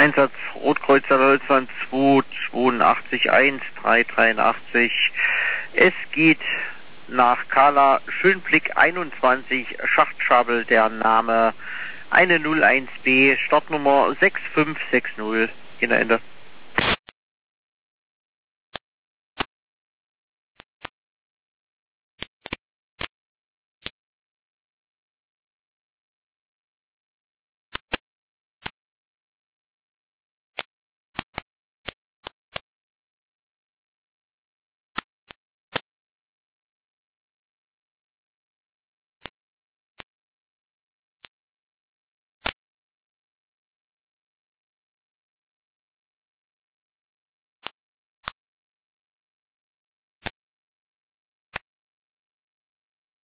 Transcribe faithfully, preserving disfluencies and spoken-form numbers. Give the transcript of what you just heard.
Einsatz Rotkreuzer Deutschland zwei zwei acht eins drei drei acht. Es geht nach Kala Schönblick einundzwanzig, Schachtschabel, der Name eine null eins B, Startnummer sechs fünf sechs null. Ende.